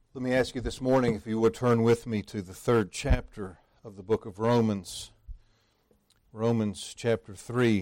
Let me ask you this morning if you would turn with me to the third chapter of the book of Romans. Romans chapter 3.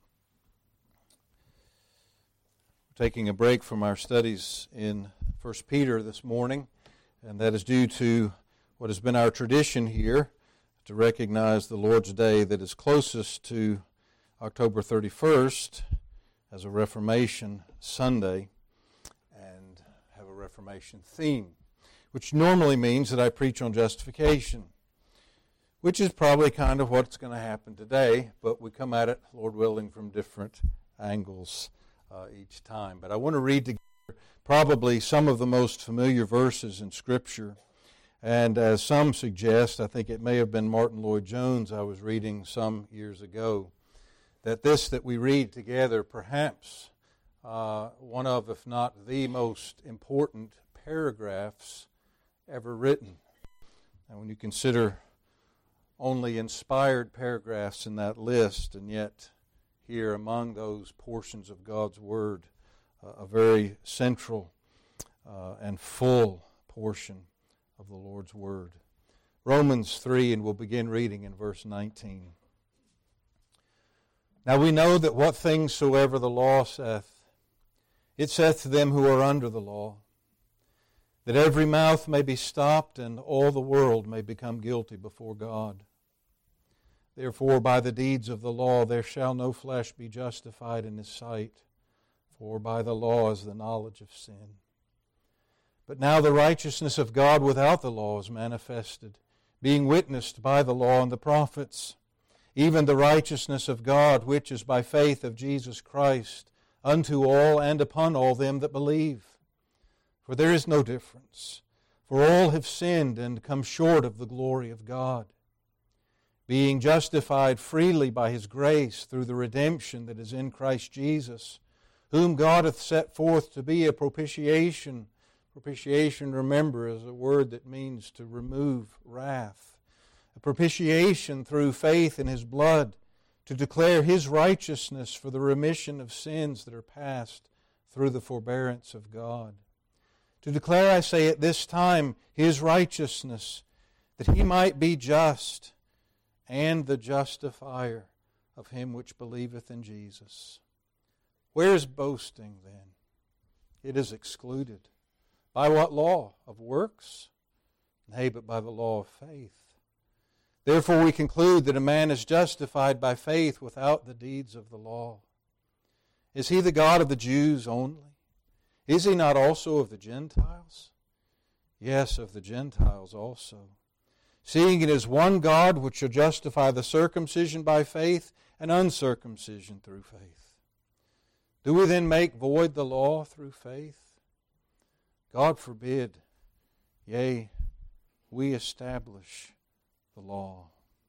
We're taking a break from our studies in 1 Peter this morning, and that is due to what has been our tradition here to recognize the Lord's Day that is closest to October 31st as a Reformation Sunday and have a Reformation theme, which normally means that I preach on justification, which is probably kind of what's going to happen today, but we come at it, Lord willing, from different angles each time. But I want to read together probably some of the most familiar verses in Scripture, and as some suggest, I think it may have been Martin Lloyd-Jones I was reading some years ago, that we read together perhaps one of, if not the most important paragraphs ever written. And when you consider only inspired paragraphs in that list, and yet here among those portions of God's Word, a very central and full portion of the Lord's Word. Romans 3, and we'll begin reading in verse 19. Now we know that what things soever the law saith, it saith to them who are under the law, that every mouth may be stopped, and all the world may become guilty before God. Therefore, by the deeds of the law there shall no flesh be justified in his sight, for by the law is the knowledge of sin. But now the righteousness of God without the law is manifested, being witnessed by the law and the prophets, even the righteousness of God, which is by faith of Jesus Christ, unto all and upon all them that believe. For there is no difference, for all have sinned and come short of the glory of God, being justified freely by His grace through the redemption that is in Christ Jesus, whom God hath set forth to be a propitiation. Propitiation, remember, is a word that means to remove wrath. A propitiation through faith in His blood, to declare His righteousness for the remission of sins that are past through the forbearance of God. To declare, I say, at this time, His righteousness, that He might be just, and the justifier of him which believeth in Jesus. Where is boasting then? It is excluded. By what law? Of works? Nay, but by the law of faith. Therefore we conclude that a man is justified by faith without the deeds of the law. Is He the God of the Jews only? Is He not also of the Gentiles? Yes, of the Gentiles also. Seeing it is one God which shall justify the circumcision by faith and uncircumcision through faith. Do we then make void the law through faith? God forbid. Yea, we establish the law.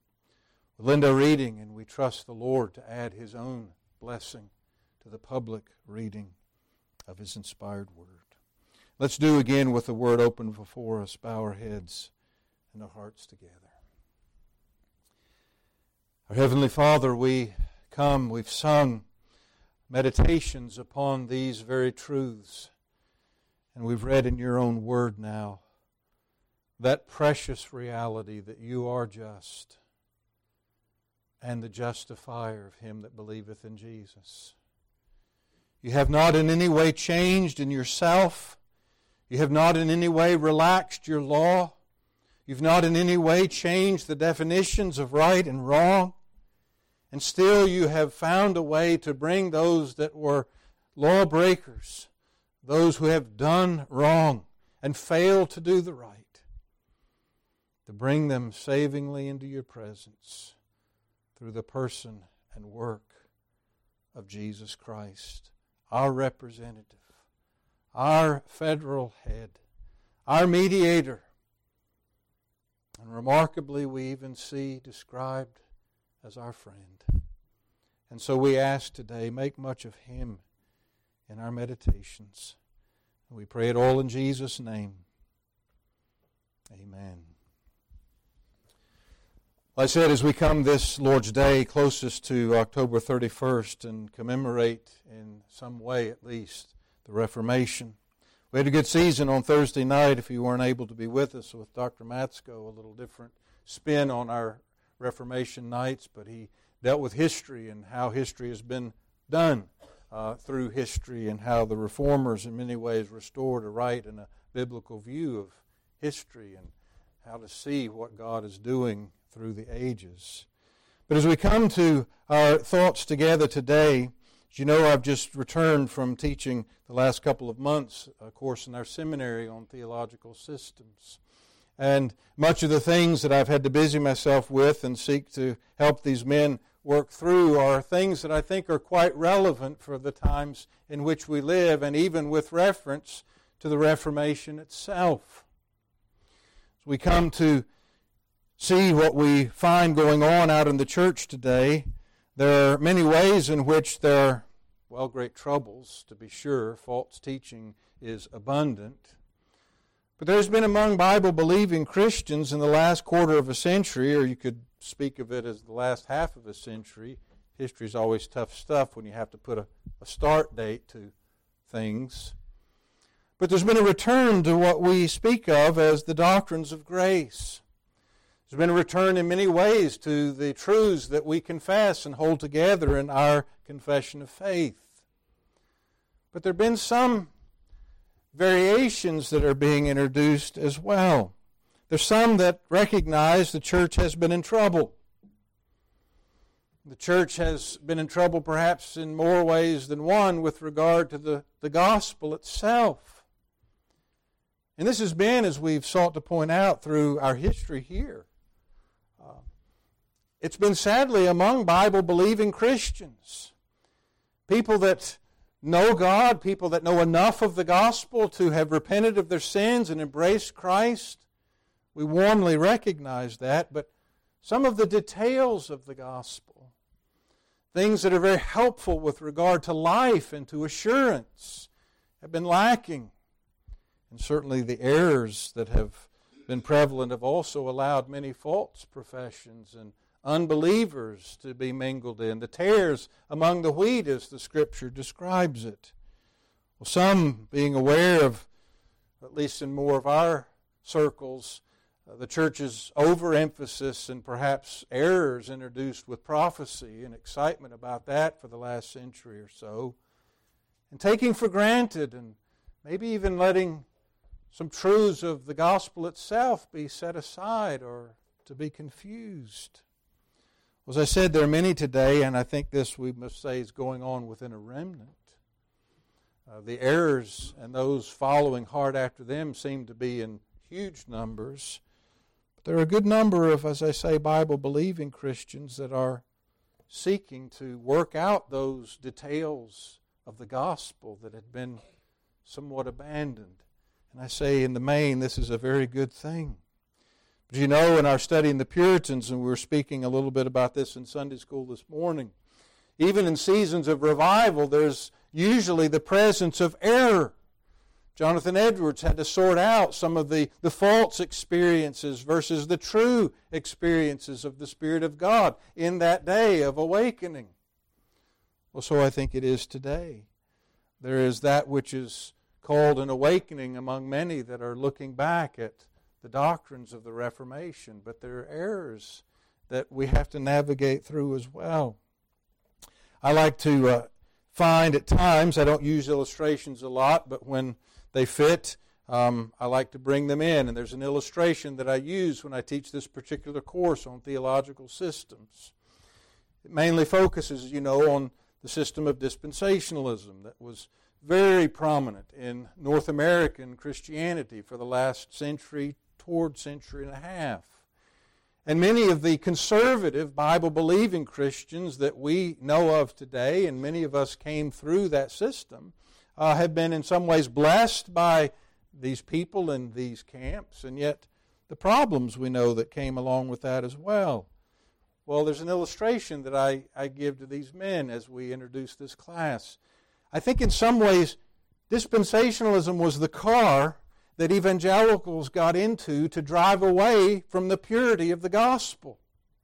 We'll end our reading, and we trust the Lord to add His own blessing to the public reading of His inspired Word. Let's do again with the Word open before us, bow our heads and our hearts together. Our Heavenly Father, we've sung meditations upon these very truths, and we've read in Your own Word now that precious reality that You are just and the justifier of him that believeth in Jesus. You have not in any way changed in Yourself. You have not in any way relaxed Your law. You've not in any way changed the definitions of right and wrong. And still You have found a way to bring those that were lawbreakers, those who have done wrong and failed to do the right, to bring them savingly into Your presence through the person and work of Jesus Christ, our representative, our federal head, our mediator. And remarkably, we even see described as our friend. And so we ask today, make much of Him in our meditations. And we pray it all in Jesus' name. Amen. I said, as we come this Lord's Day closest to October 31st and commemorate in some way at least the Reformation, We had a good season on Thursday night, if you weren't able to be with us, with Dr. Matsko, a little different spin on our Reformation nights, but he dealt with history and how history has been done through history and how the Reformers in many ways restored a right and a biblical view of history and how to see what God is doing through the ages. But as we come to our thoughts together today, as you know, I've just returned from teaching the last couple of months a course in our seminary on theological systems. And much of the things that I've had to busy myself with and seek to help these men work through are things that I think are quite relevant for the times in which we live, and even with reference to the Reformation itself. As we come to see what we find going on out in the church today, there are many ways in which there are, great troubles, to be sure. False teaching is abundant. But there's been among Bible-believing Christians in the last quarter of a century, or you could speak of it as the last half of a century. History is always tough stuff when you have to put a start date to things. But there's been a return to what we speak of as the doctrines of grace. There's been a return in many ways to the truths that we confess and hold together in our confession of faith. But there have been some variations that are being introduced as well. There's some that recognize the church has been in trouble. The church has been in trouble perhaps in more ways than one with regard to the gospel itself. And this has been, as we've sought to point out through our history here, it's been sadly among Bible-believing Christians. People that know God, people that know enough of the gospel to have repented of their sins and embraced Christ. We warmly recognize that, but some of the details of the gospel, things that are very helpful with regard to life and to assurance, have been lacking. And certainly the errors that have been prevalent have also allowed many false professions and unbelievers to be mingled in. The tares among the wheat, as the Scripture describes it. Well, some being aware of, at least in more of our circles, the church's overemphasis and perhaps errors introduced with prophecy and excitement about that for the last century or so, and taking for granted and maybe even letting some truths of the gospel itself be set aside or to be confused. As I said, there are many today, and I think this we must say is going on within a remnant. The errors and those following hard after them seem to be in huge numbers. But there are a good number of, as I say, Bible-believing Christians that are seeking to work out those details of the gospel that had been somewhat abandoned. And I say, in the main, this is a very good thing. But you know, in our study in the Puritans, and we were speaking a little bit about this in Sunday school this morning, even in seasons of revival, there's usually the presence of error. Jonathan Edwards had to sort out some of the false experiences versus the true experiences of the Spirit of God in that day of awakening. Well, so I think it is today. There is that which is called an awakening among many that are looking back at the doctrines of the Reformation, but there are errors that we have to navigate through as well. I like to find at times, I don't use illustrations a lot, but when they fit, I like to bring them in. And there's an illustration that I use when I teach this particular course on theological systems. It mainly focuses, you know, on the system of dispensationalism that was very prominent in North American Christianity for the last century and a half. And many of the conservative Bible-believing Christians that we know of today, and many of us came through that system, have been in some ways blessed by these people in these camps, and yet the problems we know that came along with that as well. Well, there's an illustration that I give to these men as we introduce this class. I think in some ways dispensationalism was the car that evangelicals got into to drive away from the purity of the gospel.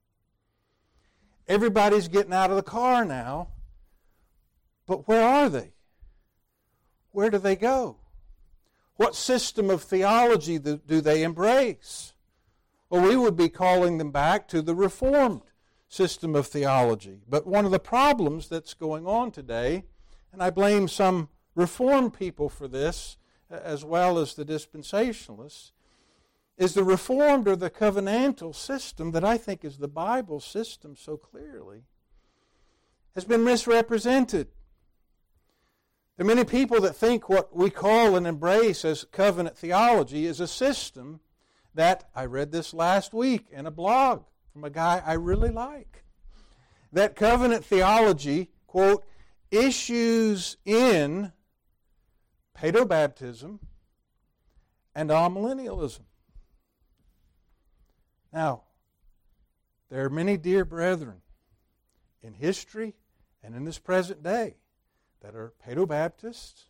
Everybody's getting out of the car now, but where are they? Where do they go? What system of theology do they embrace? Well, we would be calling them back to the Reformed system of theology. But one of the problems that's going on today, and I blame some Reformed people for this, as well as the dispensationalists, is the Reformed or the covenantal system that I think is the Bible system so clearly, has been misrepresented. There are many people that think what we call and embrace as covenant theology is a system that, I read this last week in a blog from a guy I really like, that covenant theology, quote, issues in paedobaptism and amillennialism. Now, there are many dear brethren in history and in this present day that are paedobaptists.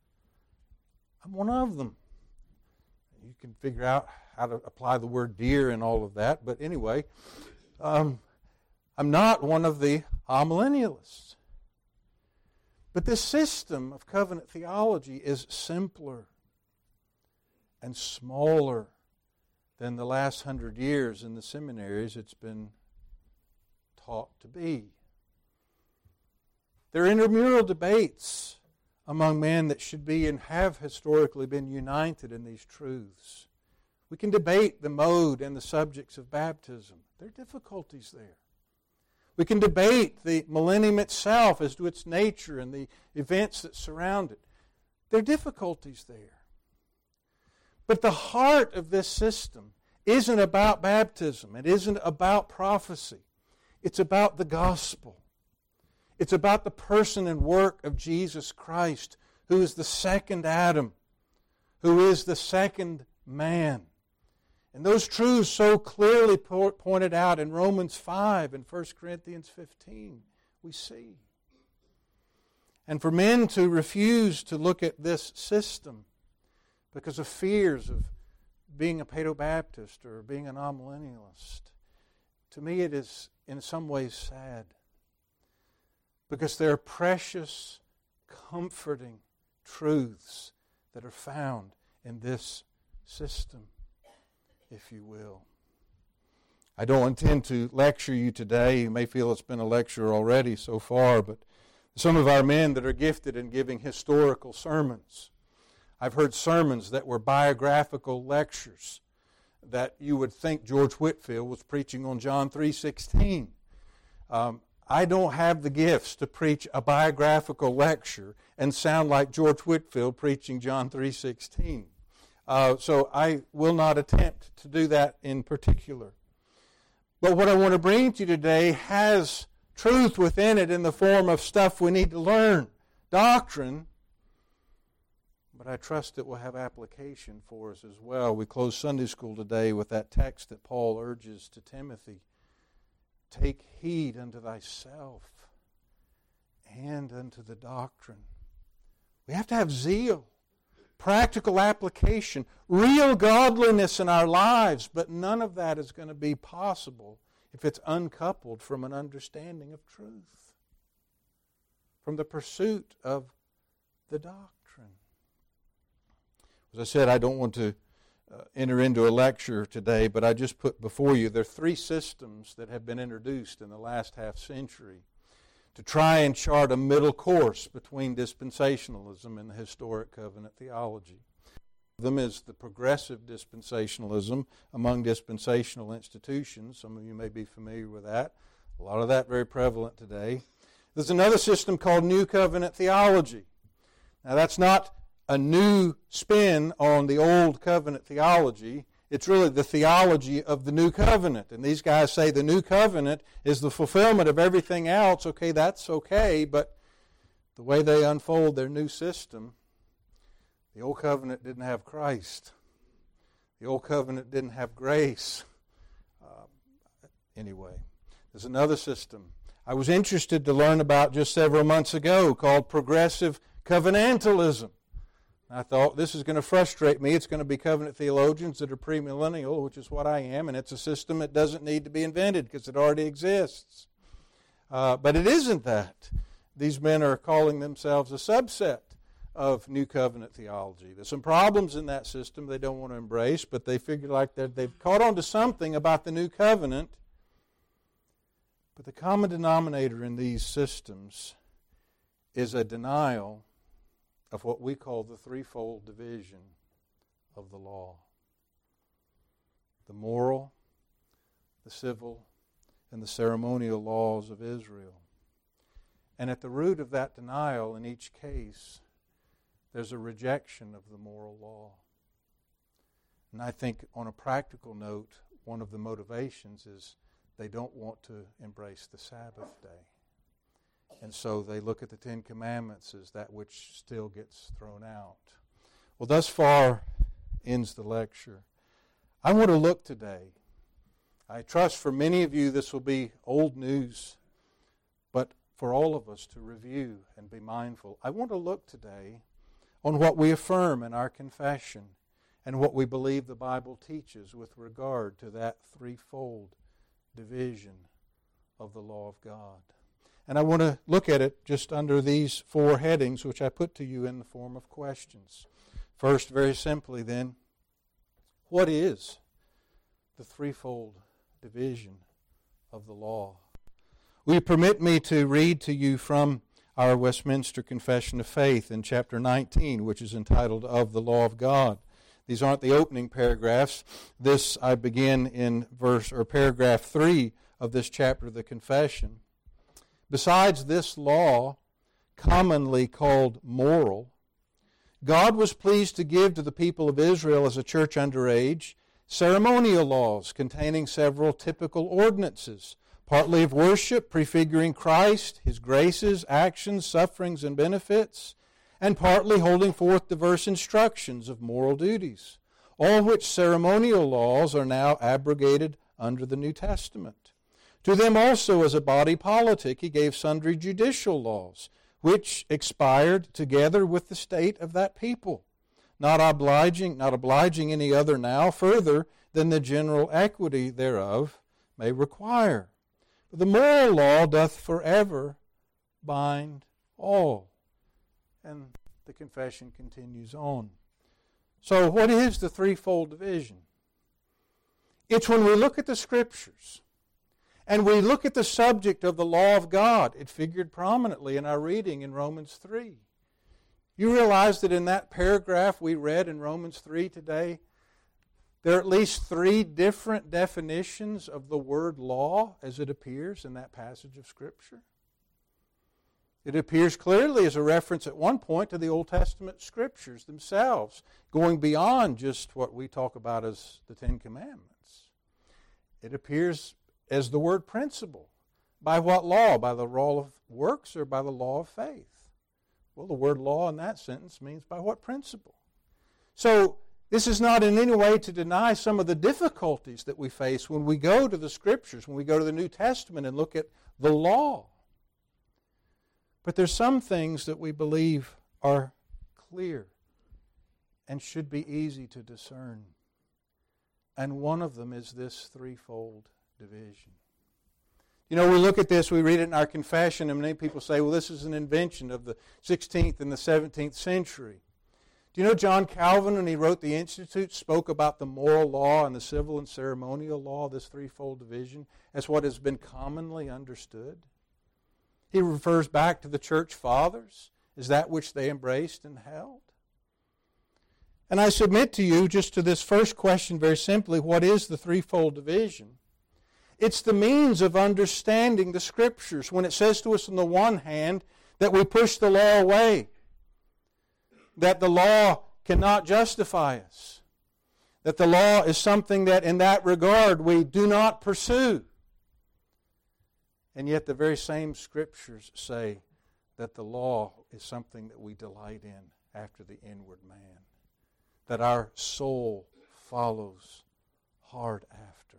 I'm one of them. You can figure out how to apply the word dear and all of that, but anyway, I'm not one of the amillennialists. But this system of covenant theology is simpler and smaller than the last 100 years in the seminaries it's been taught to be. There are intramural debates among men that should be and have historically been united in these truths. We can debate the mode and the subjects of baptism. There are difficulties there. We can debate the millennium itself as to its nature and the events that surround it. There are difficulties there. But the heart of this system isn't about baptism. It isn't about prophecy. It's about the gospel. It's about the person and work of Jesus Christ, who is the second Adam, who is the second man. And those truths so clearly pointed out in Romans 5 and 1 Corinthians 15, we see. And for men to refuse to look at this system because of fears of being a paedobaptist or being an amillennialist, to me it is in some ways sad. Because there are precious, comforting truths that are found in this system, if you will. I don't intend to lecture you today. You may feel it's been a lecture already so far, but some of our men that are gifted in giving historical sermons, I've heard sermons that were biographical lectures that you would think George Whitefield was preaching on John 3:16. I don't have the gifts to preach a biographical lecture and sound like George Whitefield preaching John 3:16. So I will not attempt to do that in particular. But what I want to bring to you today has truth within it in the form of stuff we need to learn, doctrine, but I trust it will have application for us as well. We close Sunday school today with that text that Paul urges to Timothy. Take heed unto thyself and unto the doctrine. We have to have zeal, practical application, real godliness in our lives, but none of that is going to be possible if it's uncoupled from an understanding of truth, from the pursuit of the doctrine. As I said, I don't want to enter into a lecture today, but I just put before you there are three systems that have been introduced in the last half century to try and chart a middle course between dispensationalism and the historic covenant theology. One of them is the progressive dispensationalism among dispensational institutions. Some of you may be familiar with that. A lot of that very prevalent today. There's another system called New Covenant theology. Now that's not a new spin on the old covenant theology. It's really the theology of the new covenant. And these guys say the new covenant is the fulfillment of everything else. Okay, that's okay, but the way they unfold their new system, the old covenant didn't have Christ. The old covenant didn't have grace. Anyway, there's another system I was interested to learn about just several months ago called progressive covenantalism. I thought, this is going to frustrate me. It's going to be covenant theologians that are premillennial, which is what I am, and it's a system that doesn't need to be invented because it already exists. But it isn't that. These men are calling themselves a subset of New Covenant theology. There's some problems in that system they don't want to embrace, but they figure like they've caught on to something about the New Covenant. But the common denominator in these systems is a denial of what we call the threefold division of the law: the moral, the civil, and the ceremonial laws of Israel. And at the root of that denial in each case, there's a rejection of the moral law. And I think on a practical note, one of the motivations is they don't want to embrace the Sabbath day. And so they look at the Ten Commandments as that which still gets thrown out. Well, thus far ends the lecture. I want to look today. I trust for many of you this will be old news, but for all of us to review and be mindful. I want to look today on what we affirm in our confession and what we believe the Bible teaches with regard to that threefold division of the law of God. And I want to look at it just under these four headings, which I put to you in the form of questions. First, very simply then, what is the threefold division of the law? Will you permit me to read to you from our Westminster Confession of Faith in chapter 19, which is entitled Of the Law of God. These aren't the opening paragraphs. This I begin in paragraph 3 of this chapter of the Confession. Besides this law, commonly called moral, God was pleased to give to the people of Israel as a church under age ceremonial laws containing several typical ordinances, partly of worship, prefiguring Christ, His graces, actions, sufferings, and benefits, and partly holding forth diverse instructions of moral duties, all which ceremonial laws are now abrogated under the New Testament. To them also as a body politic He gave sundry judicial laws, which expired together with the state of that people, not obliging any other now further than the general equity thereof may require. The moral law doth forever bind all. And the confession continues on. So what is the threefold division? It's when we look at the Scriptures and we look at the subject of the law of God. It figured prominently in our reading in Romans 3. You realize that in that paragraph we read in Romans 3 today, there are at least 3 different definitions of the word law as it appears in that passage of Scripture. It appears clearly as a reference at one point to the Old Testament Scriptures themselves, going beyond just what we talk about as the Ten Commandments. It appears as the word principle. By what law? By the law of works or by the law of faith? Well, the word law in that sentence means by what principle? So, this is not in any way to deny some of the difficulties that we face when we go to the Scriptures, when we go to the New Testament and look at the law. But there's some things that we believe are clear and should be easy to discern. And one of them is this threefold division. You know, we look at this, we read it in our confession, and many people say, well, this is an invention of the 16th and the 17th century. Do you know John Calvin, when he wrote the Institute, spoke about the moral law and the civil and ceremonial law, this threefold division, as what has been commonly understood? He refers back to the church fathers as that which they embraced and held. And I submit to you, just to this first question very simply, what is the threefold division? It's the means of understanding the Scriptures. When it says to us on the one hand that we push the law away, that the law cannot justify us, that the law is something that in that regard we do not pursue. And yet the very same Scriptures say that the law is something that we delight in after the inward man, that our soul follows hard after.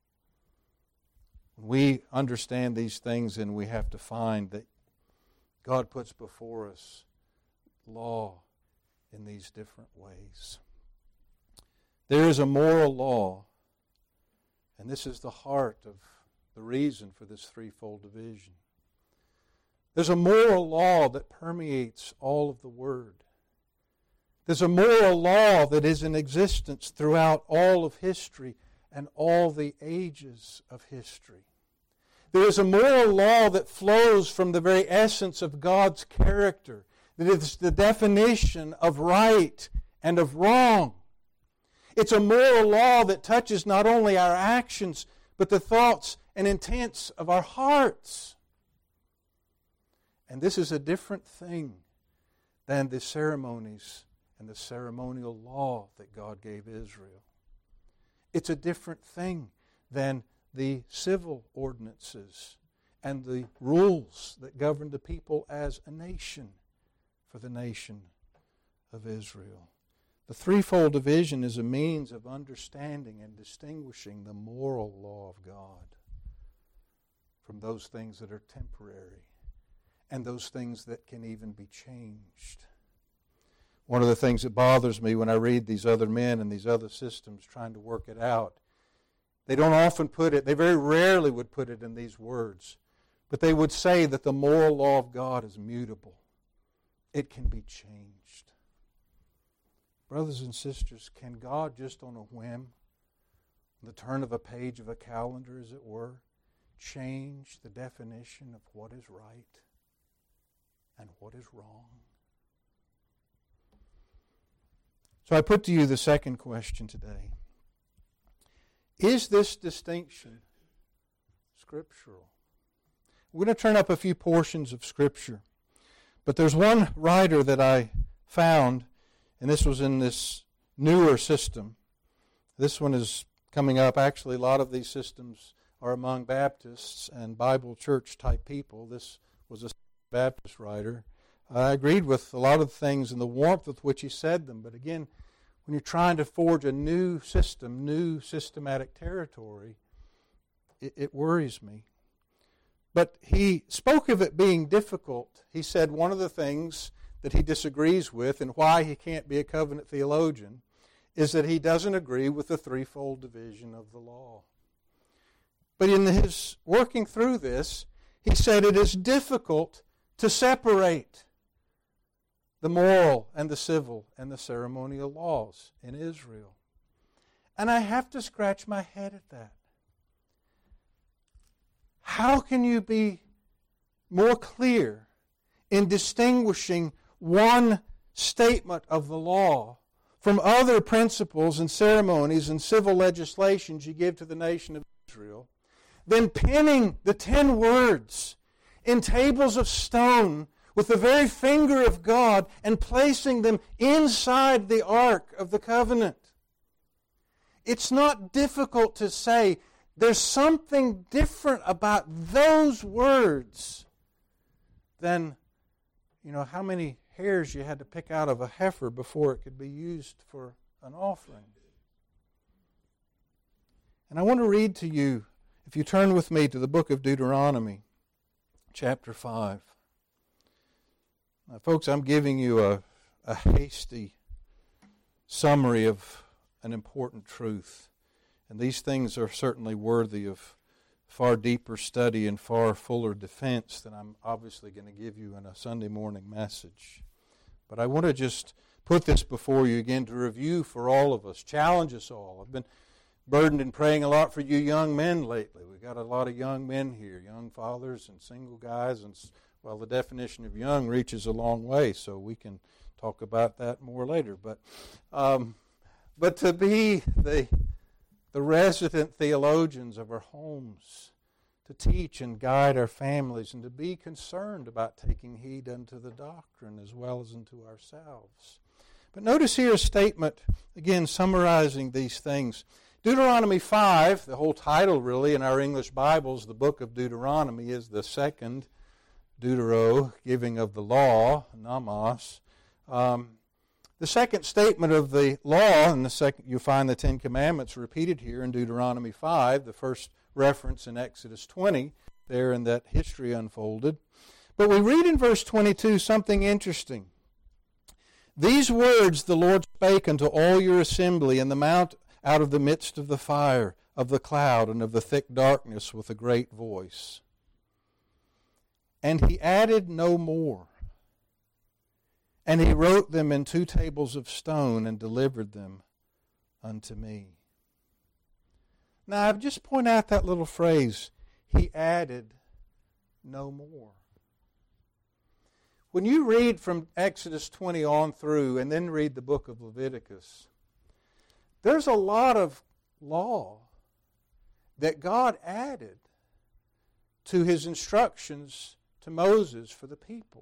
We understand these things, and we have to find that God puts before us law in these different ways. There is a moral law, and this is the heart of the reason for this threefold division. There's a moral law that permeates all of the Word. There's a moral law that is in existence throughout all of history and all the ages of history. There is a moral law that flows from the very essence of God's character. That is the definition of right and of wrong. It's a moral law that touches not only our actions, but the thoughts and intents of our hearts. And this is a different thing than the ceremonies and the ceremonial law that God gave Israel. It's a different thing than the civil ordinances and the rules that govern the people as a nation for the nation of Israel. The threefold division is a means of understanding and distinguishing the moral law of God from those things that are temporary and those things that can even be changed. One of the things that bothers me when I read these other men and these other systems trying to work it out, they don't often put it, they very rarely would put it in these words, but they would say that the moral law of God is mutable. It can be changed. Brothers and sisters, can God just on a whim, the turn of a page of a calendar as it were, change the definition of what is right and what is wrong? So I put to you the second question today. Is this distinction scriptural? We're going to turn up a few portions of Scripture. But there's one writer that I found, and this was in this newer system. This one is coming up. Actually, a lot of these systems are among Baptists and Bible church type people. This was a Baptist writer. I agreed with a lot of things in the warmth with which he said them. But again, when you're trying to forge a new system, new systematic territory, it worries me. But he spoke of it being difficult. He said one of the things that he disagrees with and why he can't be a covenant theologian is that he doesn't agree with the threefold division of the law. But in his working through this, he said it is difficult to separate the moral and the civil and the ceremonial laws in Israel. And I have to scratch my head at that. How can you be more clear in distinguishing one statement of the law from other principles and ceremonies and civil legislations you give to the nation of Israel than penning the 10 words in tables of stone with the very finger of God and placing them inside the Ark of the Covenant? It's not difficult to say there's something different about those words than, how many hairs you had to pick out of a heifer before it could be used for an offering. And I want to read to you, if you turn with me to the book of Deuteronomy, chapter 5. Now, folks, I'm giving you a hasty summary of an important truth. And these things are certainly worthy of far deeper study and far fuller defense than I'm obviously going to give you in a Sunday morning message. But I want to just put this before you again to review for all of us, challenge us all. I've been burdened in praying a lot for you young men lately. We've got a lot of young men here, young fathers and single guys. And the definition of young reaches a long way, so we can talk about that more later. But to be the resident theologians of our homes, to teach and guide our families, and to be concerned about taking heed unto the doctrine as well as unto ourselves. But notice here a statement, again, summarizing these things. Deuteronomy 5, the whole title really in our English Bibles, the book of Deuteronomy, is the second Deutero, giving of the law, Namas. The second statement of the law, and the second you find the Ten Commandments repeated here in Deuteronomy 5, the first reference in Exodus 20, there in that history unfolded. But we read in verse 22 something interesting. These words the Lord spake unto all your assembly in the mount out of the midst of the fire, of the cloud, and of the thick darkness with a great voice. And he added no more. And he wrote them in 2 tables of stone and delivered them unto me. Now, I've just pointed out that little phrase, he added no more. When you read from Exodus 20 on through and then read the book of Leviticus, there's a lot of law that God added to his instructions to Moses for the people.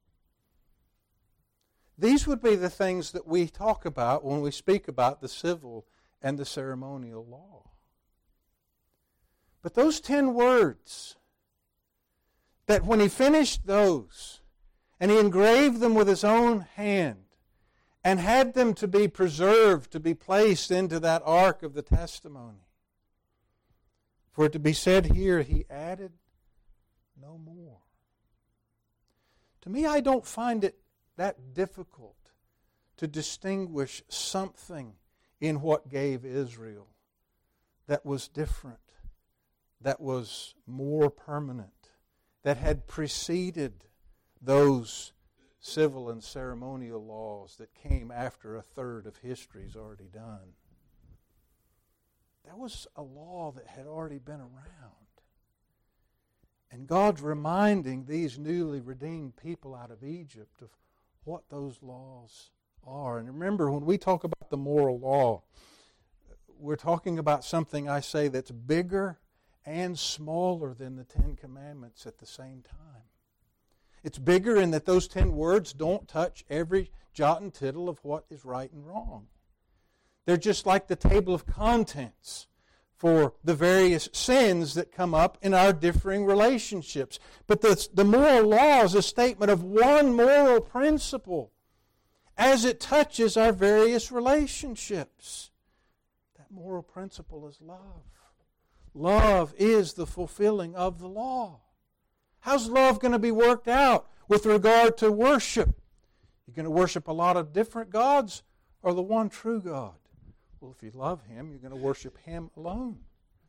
These would be the things that we talk about when we speak about the civil and the ceremonial law. But those 10 words, that when he finished those, and he engraved them with his own hand, and had them to be preserved, to be placed into that ark of the testimony, for it to be said here, he added no more. To me, I don't find it that difficult to distinguish something in what gave Israel that was different, that was more permanent, that had preceded those civil and ceremonial laws that came after a third of history's already done. That was a law that had already been around. And God's reminding these newly redeemed people out of Egypt of what those laws are. And remember, when we talk about the moral law, we're talking about something, I say, that's bigger and smaller than the 10 Commandments at the same time. It's bigger in that those 10 words don't touch every jot and tittle of what is right and wrong. They're just like the table of contents for the various sins that come up in our differing relationships. But the moral law is a statement of one moral principle as it touches our various relationships. That moral principle is love. Love is the fulfilling of the law. How's love going to be worked out with regard to worship? You're going to worship a lot of different gods or the one true God? Well, if you love Him, you're going to worship Him alone.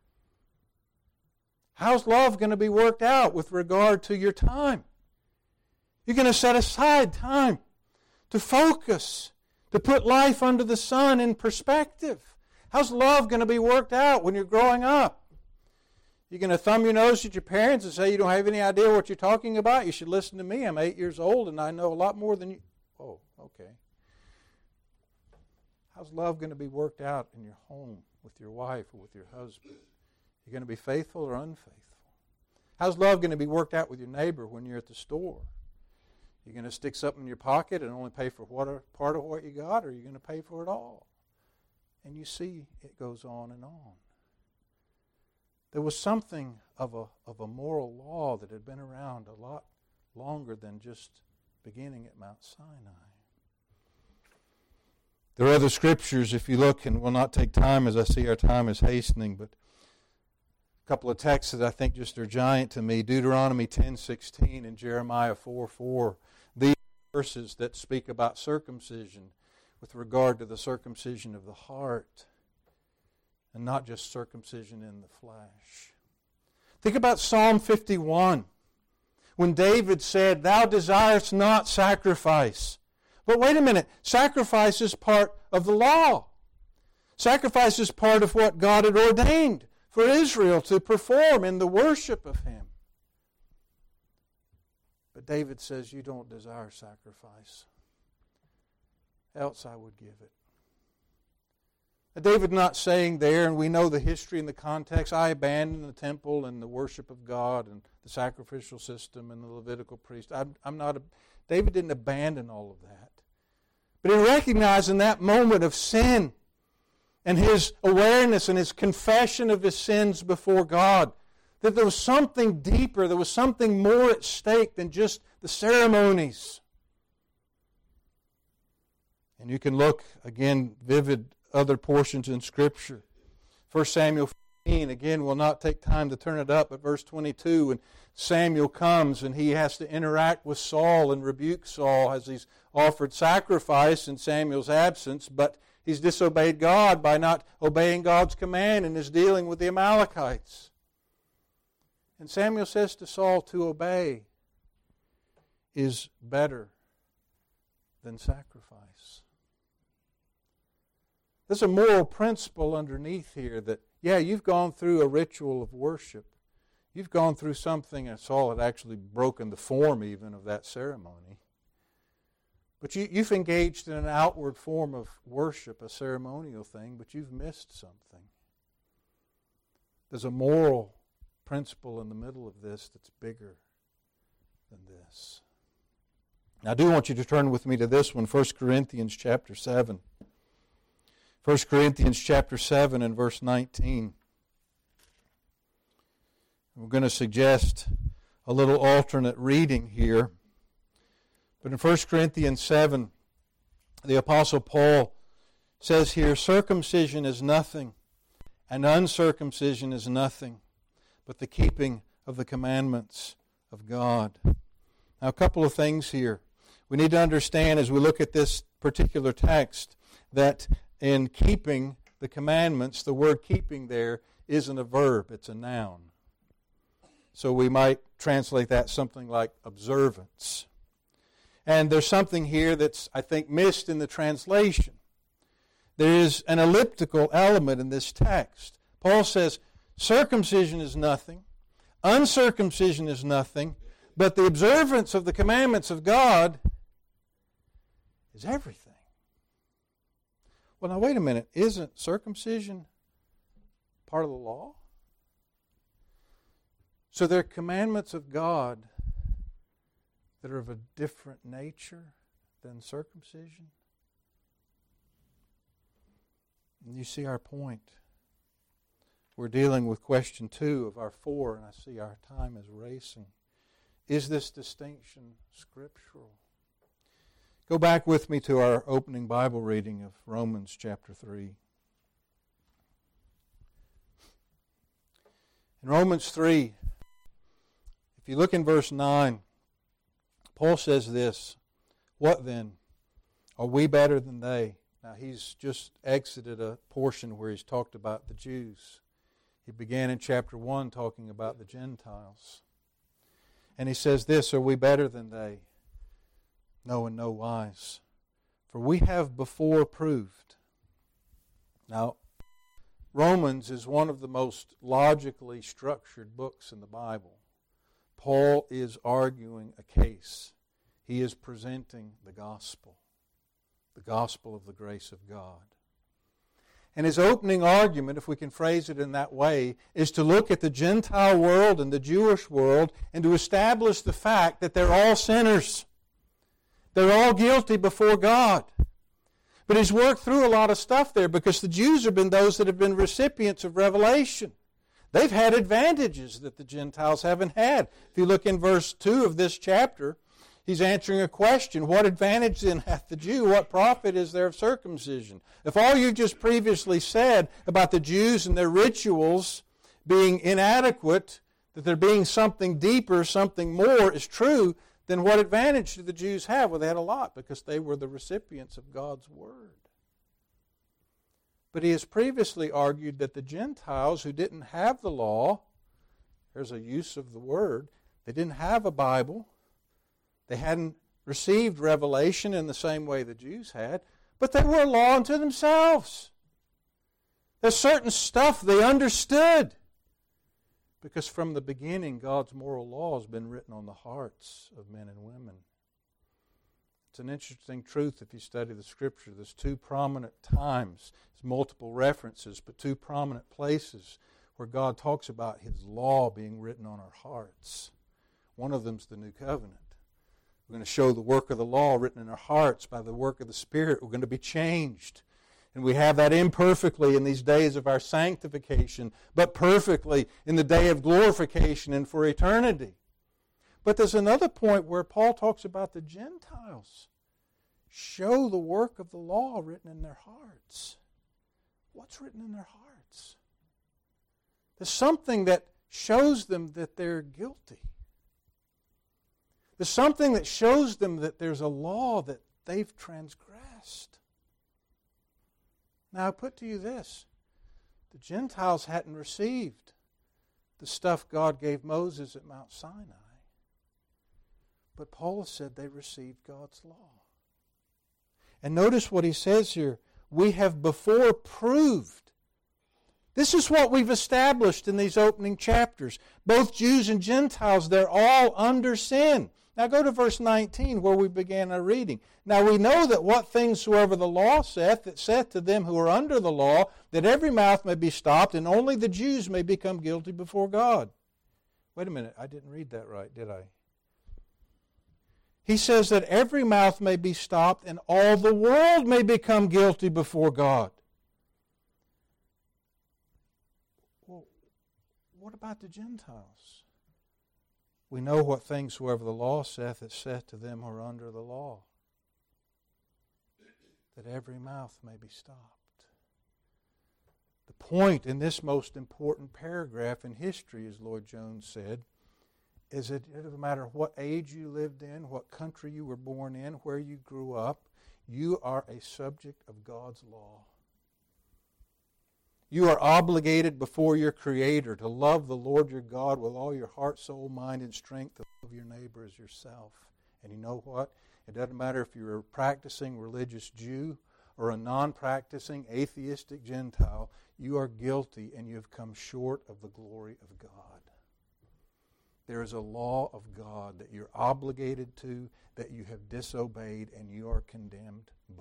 How's love going to be worked out with regard to your time? You're going to set aside time to focus, to put life under the sun in perspective. How's love going to be worked out when you're growing up? You're going to thumb your nose at your parents and say you don't have any idea what you're talking about? You should listen to me. I'm 8 years old and I know a lot more than you. Oh, okay. How's love going to be worked out in your home with your wife or with your husband? You're going to be faithful or unfaithful? How's love going to be worked out with your neighbor when you're at the store? You're going to stick something in your pocket and only pay for part of what you got, or are you going to pay for it all? And you see it goes on and on. There was something of a moral law that had been around a lot longer than just beginning at Mount Sinai. There are other scriptures, if you look, and we'll not take time as I see our time is hastening, but a couple of texts that I think just are giant to me. Deuteronomy 10:16 and Jeremiah 4:4. These verses that speak about circumcision with regard to the circumcision of the heart and not just circumcision in the flesh. Think about Psalm 51 when David said, "Thou desirest not sacrifice." But wait a minute, sacrifice is part of the law. Sacrifice is part of what God had ordained for Israel to perform in the worship of Him. But David says, you don't desire sacrifice, else I would give it. Now, David not saying there, and we know the history and the context, I abandon the temple and the worship of God and the sacrificial system and the Levitical priest. David didn't abandon all of that. But he recognized in that moment of sin and his awareness and his confession of his sins before God that there was something deeper, there was something more at stake than just the ceremonies. And you can look, again, vivid other portions in Scripture. 1 Samuel 15, again, we'll not take time to turn it up, but verse 22, when Samuel comes and he has to interact with Saul and rebuke Saul as he's offered sacrifice in Samuel's absence, but he's disobeyed God by not obeying God's command and is dealing with the Amalekites. And Samuel says to Saul, to obey is better than sacrifice. There's a moral principle underneath here that, yeah, you've gone through a ritual of worship. You've gone through something, and Saul had actually broken the form even of that ceremony. But you've engaged in an outward form of worship, a ceremonial thing, but you've missed something. There's a moral principle in the middle of this that's bigger than this. Now, I do want you to turn with me to this one, 1 Corinthians chapter 7. 1 Corinthians chapter 7 and verse 19. We're going to suggest a little alternate reading here. But in 1 Corinthians 7, the Apostle Paul says here, circumcision is nothing, and uncircumcision is nothing, but the keeping of the commandments of God. Now, a couple of things here. We need to understand as we look at this particular text that in keeping the commandments, the word keeping there isn't a verb, it's a noun. So we might translate that something like observance. And there's something here that's, I think, missed in the translation. There is an elliptical element in this text. Paul says, circumcision is nothing, uncircumcision is nothing, but the observance of the commandments of God is everything. Well, now wait a minute. Isn't circumcision part of the law? So they're commandments of God that are of a different nature than circumcision. And you see our point. We're dealing with question 2 of our 4, and I see our time is racing. Is this distinction scriptural? Go back with me to our opening Bible reading of Romans chapter 3. In Romans 3, if you look in verse 9, Paul says this, what then? Are we better than they? Now he's just exited a portion where he's talked about the Jews. He began in chapter 1 talking about the Gentiles. And he says this, are we better than they? No, in no wise. For we have before proved. Now, Romans is one of the most logically structured books in the Bible. Paul is arguing a case. He is presenting the gospel of the grace of God. And his opening argument, if we can phrase it in that way, is to look at the Gentile world and the Jewish world and to establish the fact that they're all sinners. They're all guilty before God. But he's worked through a lot of stuff there because the Jews have been those that have been recipients of revelation. They've had advantages that the Gentiles haven't had. If you look in verse 2 of this chapter, he's answering a question. What advantage then hath the Jew? What profit is there of circumcision? If all you just previously said about the Jews and their rituals being inadequate, that there being something deeper, something more is true, then what advantage do the Jews have? Well, they had a lot because they were the recipients of God's Word. But he has previously argued that the Gentiles who didn't have the law, there's a use of the word, they didn't have a Bible, they hadn't received revelation in the same way the Jews had, but they were a law unto themselves. There's certain stuff they understood. Because from the beginning, God's moral law has been written on the hearts of men and women. It's an interesting truth if you study the Scripture. There's 2 prominent times, there's multiple references, but 2 prominent places where God talks about His law being written on our hearts. One of them's the New Covenant. We're going to show the work of the law written in our hearts by the work of the Spirit. We're going to be changed. And we have that imperfectly in these days of our sanctification, but perfectly in the day of glorification and for eternity. But there's another point where Paul talks about the Gentiles. Show the work of the law written in their hearts. What's written in their hearts? There's something that shows them that they're guilty. There's something that shows them that there's a law that they've transgressed. Now I put to you this. The Gentiles hadn't received the stuff God gave Moses at Mount Sinai. But Paul said they received God's law. And notice what he says here. We have before proved. This is what we've established in these opening chapters. Both Jews and Gentiles, they're all under sin. Now go to verse 19 where we began our reading. Now we know that what things soever the law saith, it saith to them who are under the law, that every mouth may be stopped, and only the Jews may become guilty before God. Wait a minute, I didn't read that right, did I? He says that every mouth may be stopped, and all the world may become guilty before God. Well, what about the Gentiles? We know what things soever the law saith, it saith to them who are under the law, that every mouth may be stopped. The point in this most important paragraph in history, as Lloyd Jones said, is that it doesn't matter what age you lived in, what country you were born in, where you grew up, you are a subject of God's law. You are obligated before your Creator to love the Lord your God with all your heart, soul, mind, and strength, to love your neighbor as yourself. And you know what? It doesn't matter if you're a practicing religious Jew or a non-practicing atheistic Gentile, you are guilty and you have come short of the glory of God. There is a law of God that you're obligated to, that you have disobeyed, and you are condemned by.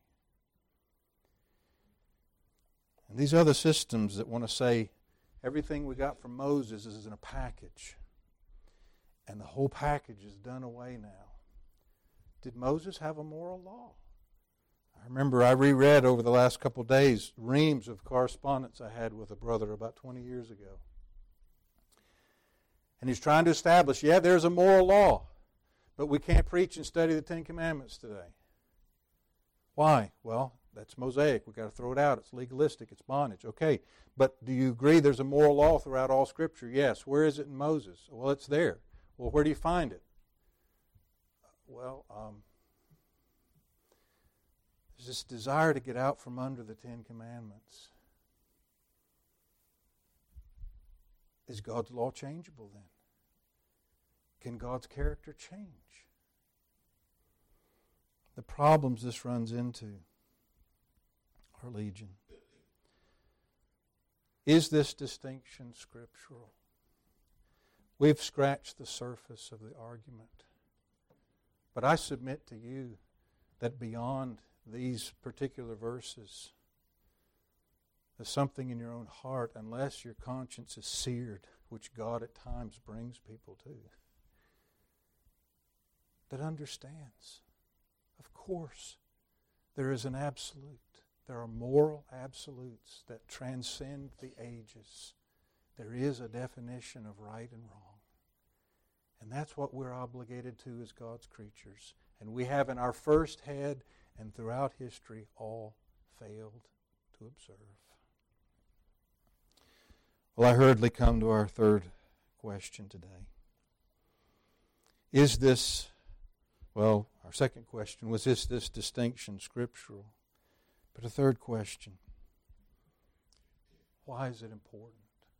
And these other systems that want to say everything we got from Moses is in a package, and the whole package is done away now. Did Moses have a moral law? I remember I reread over the last couple of days reams of correspondence I had with a brother about 20 years ago. And he's trying to establish, there's a moral law, but we can't preach and study the Ten Commandments today. Why? Well, that's Mosaic. We've got to throw it out. It's legalistic. It's bondage. Okay, but do you agree there's a moral law throughout all Scripture? Yes. Where is it in Moses? Well, it's there. Well, where do you find it? Well, there's this desire to get out from under the Ten Commandments. Is God's law changeable then? Can God's character change? The problems this runs into are legion. Is this distinction scriptural? We've scratched the surface of the argument. But I submit to you that beyond these particular verses, there's something in your own heart, unless your conscience is seared, which God at times brings people to, that understands. Of course, there is an absolute. There are moral absolutes that transcend the ages. There is a definition of right and wrong. And that's what we're obligated to as God's creatures. And we have in our first head and throughout history all failed to observe. Well, I hurriedly come to our third question today. Is this, our second question was, is this distinction scriptural? But a third question, why is it important?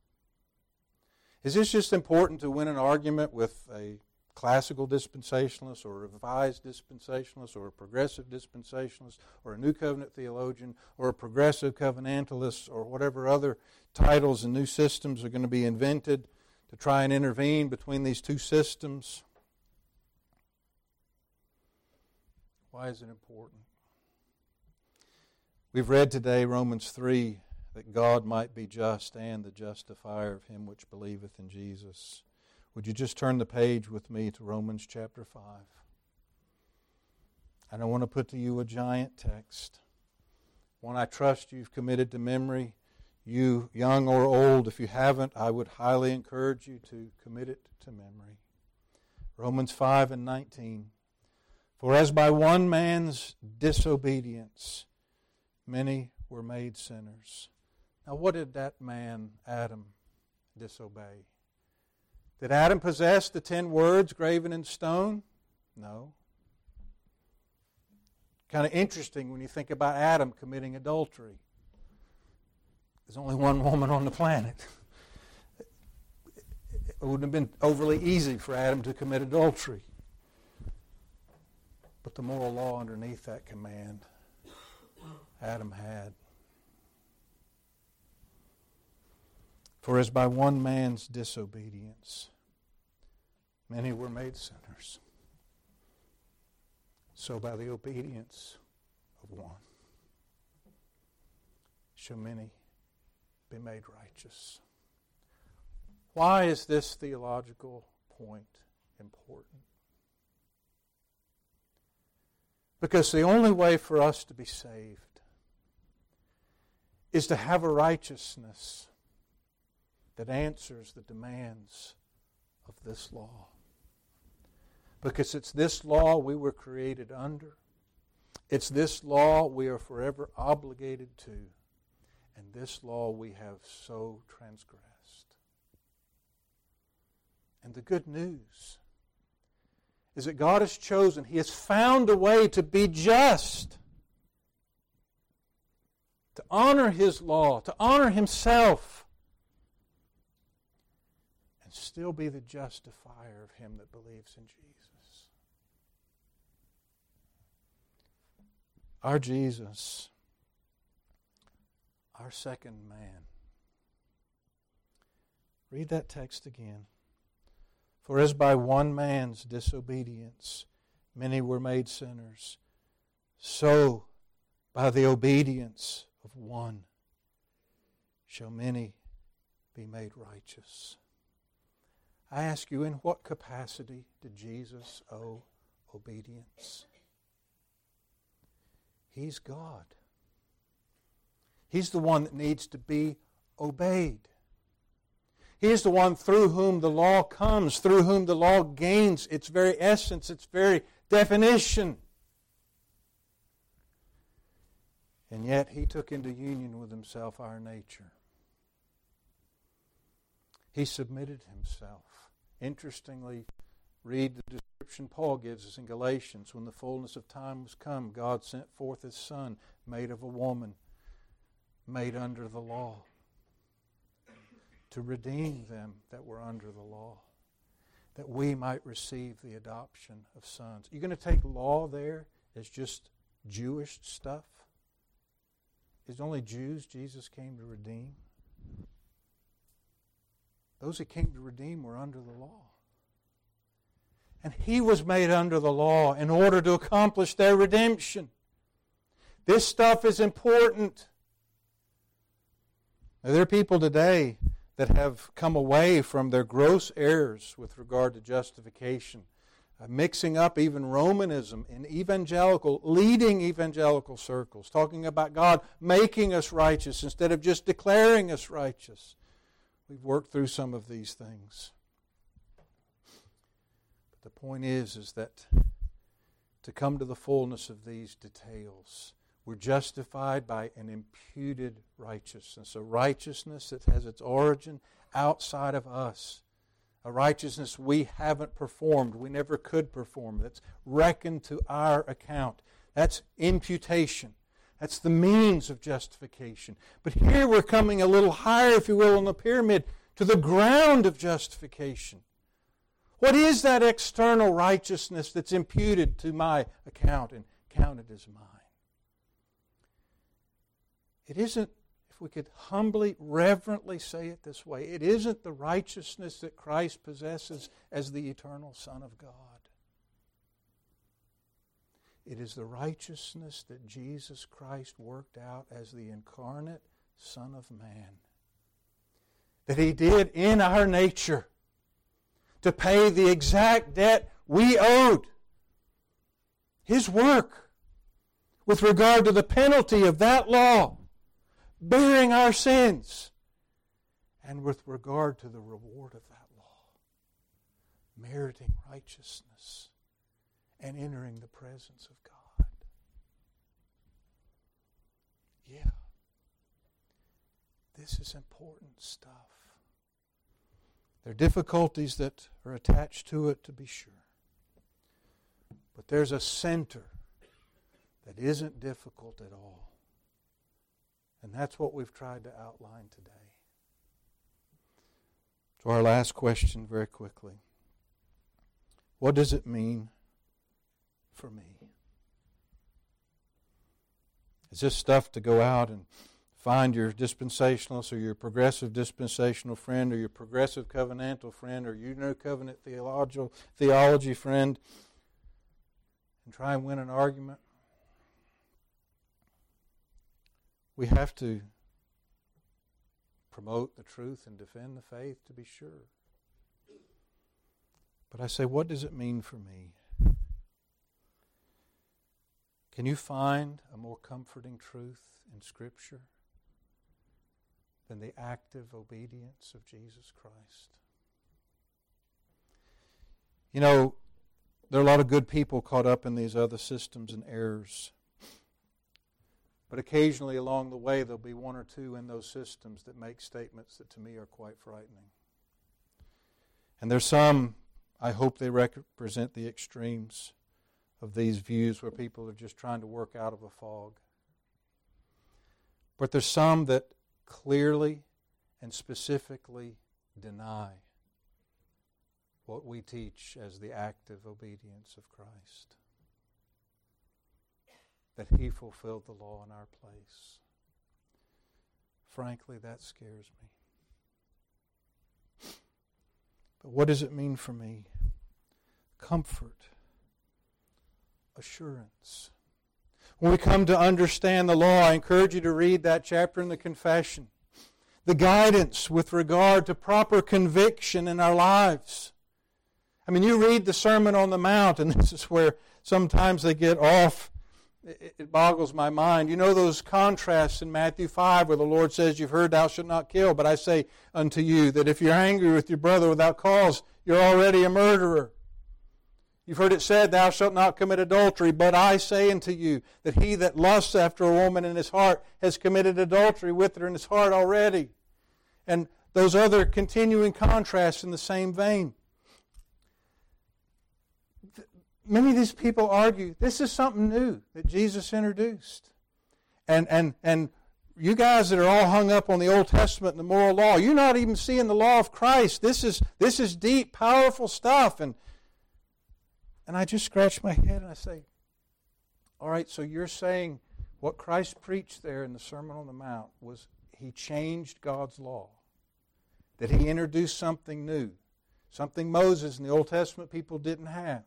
Is this just important to win an argument with a classical dispensationalist or a revised dispensationalist or a progressive dispensationalist or a New Covenant theologian or a progressive covenantalist or whatever other titles and new systems are going to be invented to try and intervene between these two systems? Why is it important? We've read today Romans 3, that God might be just and the justifier of him which believeth in Jesus. Would you just turn the page with me to Romans chapter 5? And I want to put to you a giant text, one I trust you've committed to memory. You, young or old, if you haven't, I would highly encourage you to commit it to memory. Romans 5:19. For as by one man's disobedience many were made sinners. Now what did that man, Adam, disobey? Did Adam possess the 10 words graven in stone? No. Kind of interesting when you think about Adam committing adultery. There's only one woman on the planet. It wouldn't have been overly easy for Adam to commit adultery. But the moral law underneath that command, Adam had. For as by one man's disobedience many were made sinners, so by the obedience of one shall many be made righteous. Why is this theological point important? Because the only way for us to be saved is to have a righteousness that answers the demands of this law. Because it's this law we were created under. It's this law we are forever obligated to. And this law we have so transgressed. And the good news is that God has chosen, He has found a way to be just, to honor His law, to honor Himself, and still be the justifier of him that believes in Jesus. Our Jesus, our second man. Read that text again. For as by one man's disobedience many were made sinners, so by the obedience of one shall many be made righteous. I ask you, in what capacity did Jesus owe obedience? He's God. He's the one that needs to be obeyed. He is the one through whom the law comes, through whom the law gains its very essence, its very definition. And yet He took into union with Himself our nature. He submitted Himself. Interestingly, read the description Paul gives us in Galatians. When the fullness of time was come, God sent forth His Son, made of a woman, made under the law, to redeem them that were under the law, that we might receive the adoption of sons. You're going to take law there as just Jewish stuff? Is it only Jews Jesus came to redeem? Those He came to redeem were under the law. And He was made under the law in order to accomplish their redemption. This stuff is important. Now, there are people today that have come away from their gross errors with regard to justification, mixing up even Romanism in leading evangelical circles, talking about God making us righteous instead of just declaring us righteous. We've worked through some of these things. But the point is that to come to the fullness of these details, we're justified by an imputed righteousness, a righteousness that has its origin outside of us, a righteousness we haven't performed, we never could perform, that's reckoned to our account. That's imputation. That's the means of justification. But here we're coming a little higher, if you will, on the pyramid, to the ground of justification. What is that external righteousness that's imputed to my account and counted as mine? It isn't, if we could humbly, reverently say it this way, it isn't the righteousness that Christ possesses as the eternal Son of God. It is the righteousness that Jesus Christ worked out as the incarnate Son of Man. That He did in our nature to pay the exact debt we owed. His work with regard to the penalty of that law, bearing our sins, and with regard to the reward of that law, meriting righteousness and entering the presence of God. Yeah, this is important stuff. There are difficulties that are attached to it, to be sure. But there's a center that isn't difficult at all. And that's what we've tried to outline today. So our last question very quickly. What does it mean for me? Is this stuff to go out and find your dispensationalist or your progressive dispensational friend or your progressive covenantal friend or your new covenant theology friend and try and win an argument? We have to promote the truth and defend the faith, to be sure. But I say, what does it mean for me? Can you find a more comforting truth in Scripture than the active obedience of Jesus Christ? You know, there are a lot of good people caught up in these other systems and errors. But occasionally along the way there'll be one or two in those systems that make statements that to me are quite frightening. And there's some, I hope they represent the extremes of these views where people are just trying to work out of a fog. But there's some that clearly and specifically deny what we teach as the active obedience of Christ. That He fulfilled the law in our place. Frankly, that scares me. But what does it mean for me? Comfort. Assurance. When we come to understand the law, I encourage you to read that chapter in the confession. The guidance with regard to proper conviction in our lives. I mean, you read the Sermon on the Mount, and this is where sometimes they get off. It boggles my mind. You know those contrasts in Matthew 5 where the Lord says, you've heard thou shalt not kill, but I say unto you that if you're angry with your brother without cause, you're already a murderer. You've heard it said, thou shalt not commit adultery, but I say unto you that he that lusts after a woman in his heart has committed adultery with her in his heart already. And those other continuing contrasts in the same vein. Many of these people argue this is something new that Jesus introduced. And you guys that are all hung up on the Old Testament and the moral law, you're not even seeing the law of Christ. This is deep, powerful stuff. And I just scratch my head and I say, all right, so you're saying what Christ preached there in the Sermon on the Mount was He changed God's law. That He introduced something new. Something Moses and the Old Testament people didn't have.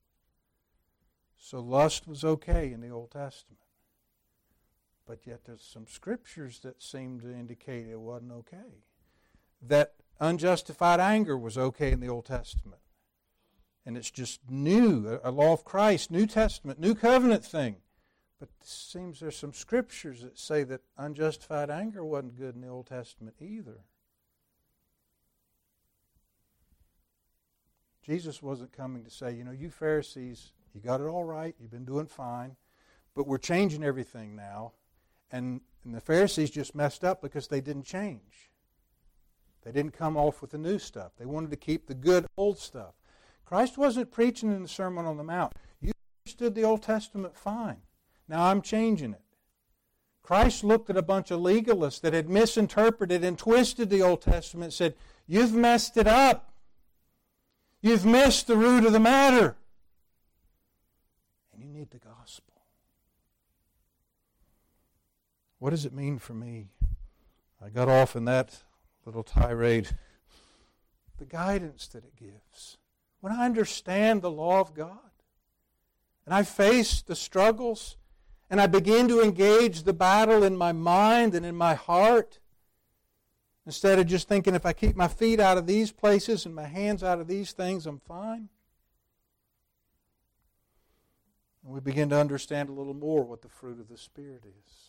So lust was okay in the Old Testament. But yet there's some scriptures that seem to indicate it wasn't okay. That unjustified anger was okay in the Old Testament. And it's just new, a law of Christ, New Testament, New Covenant thing. But it seems there's some scriptures that say that unjustified anger wasn't good in the Old Testament either. Jesus wasn't coming to say, you Pharisees, you got it all right, you've been doing fine, but we're changing everything now. And the Pharisees just messed up because they didn't change. They didn't come off with the new stuff. They wanted to keep the good old stuff. Christ wasn't preaching in the Sermon on the Mount. You understood the Old Testament fine. Now I'm changing it. Christ looked at a bunch of legalists that had misinterpreted and twisted the Old Testament and said, you've messed it up. You've missed the root of the matter. And you need the gospel. What does it mean for me? I got off in that little tirade. The guidance that it gives. When I understand the law of God, and I face the struggles, and I begin to engage the battle in my mind and in my heart, instead of just thinking if I keep my feet out of these places and my hands out of these things, I'm fine. And we begin to understand a little more what the fruit of the Spirit is.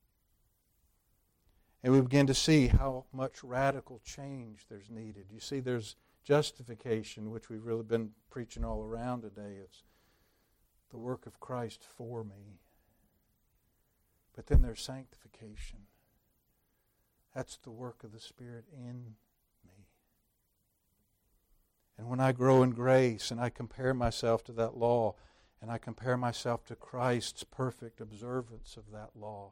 And we begin to see how much radical change there's needed. You see, there's justification, which we've really been preaching all around today. It's the work of Christ for me. But then there's sanctification. That's the work of the Spirit in me. And when I grow in grace and I compare myself to that law, and I compare myself to Christ's perfect observance of that law,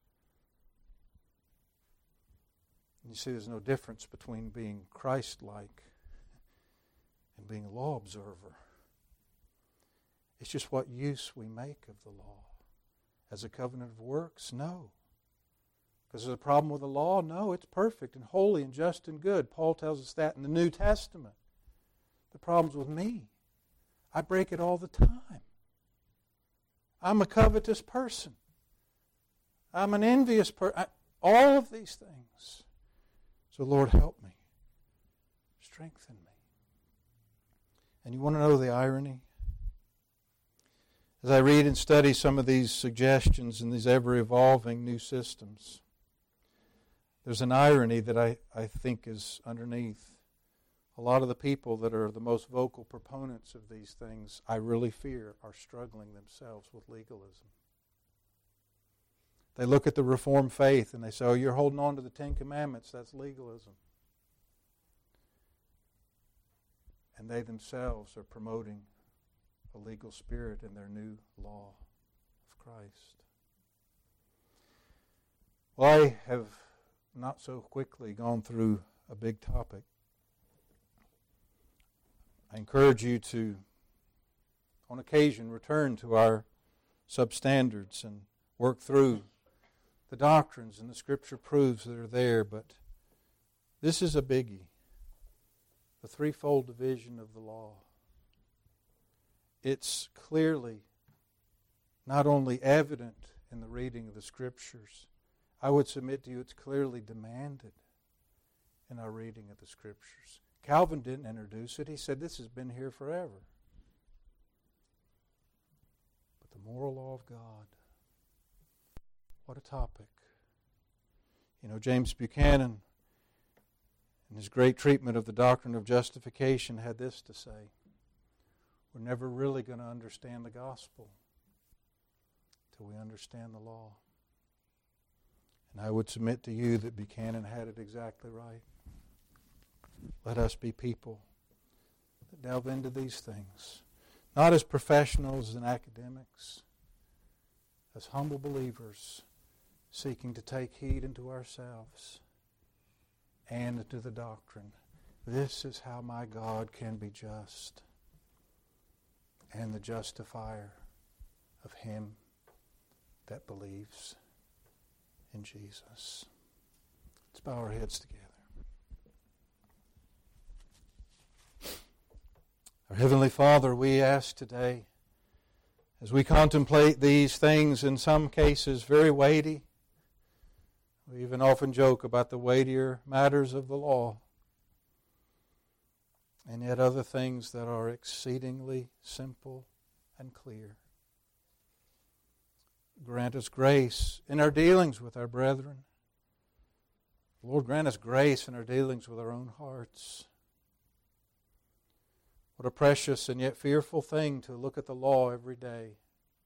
and you see there's no difference between being Christ-like and being a law observer. It's just what use we make of the law. As a covenant of works? No. Because there's a problem with the law? No, it's perfect and holy and just and good. Paul tells us that in the New Testament. The problem's with me. I break it all the time. I'm a covetous person. I'm an envious person. All of these things. So Lord, help me. Strengthen me. And you want to know the irony? As I read and study some of these suggestions and these ever-evolving new systems, there's an irony that I think is underneath. A lot of the people that are the most vocal proponents of these things, I really fear, are struggling themselves with legalism. They look at the Reformed faith and they say, oh, you're holding on to the Ten Commandments, that's legalism. And they themselves are promoting a legal spirit in their new law of Christ. Well, I have not so quickly gone through a big topic. I encourage you to, on occasion, return to our substandards and work through the doctrines and the Scripture proofs that are there, but this is a biggie. The threefold division of the law. It's clearly not only evident in the reading of the Scriptures, I would submit to you it's clearly demanded in our reading of the Scriptures. Calvin didn't introduce it. He said this has been here forever. But the moral law of God, what a topic. You know, James Buchanan, in his great treatment of the doctrine of justification, had this to say: we're never really going to understand the gospel till we understand the law. And I would submit to you that Buchanan had it exactly right. Let us be people that delve into these things, not as professionals and academics, as humble believers seeking to take heed unto ourselves and into the doctrine. This is how my God can be just and the justifier of him that believes in Jesus. Let's bow our heads together. Our Heavenly Father, we ask today, as we contemplate these things, in some cases very weighty, we even often joke about the weightier matters of the law, and yet other things that are exceedingly simple and clear. Grant us grace in our dealings with our brethren. Lord, grant us grace in our dealings with our own hearts. What a precious and yet fearful thing to look at the law every day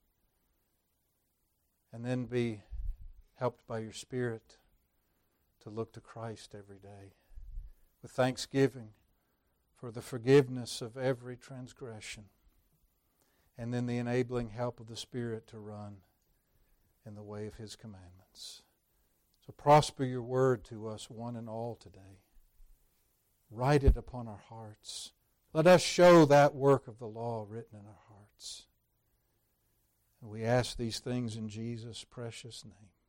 and then be helped by your Spirit to look to Christ every day with thanksgiving for the forgiveness of every transgression, and then the enabling help of the Spirit to run in the way of His commandments. So prosper your word to us one and all today. Write it upon our hearts. Let us show that work of the law written in our hearts. And we ask these things in Jesus' precious name.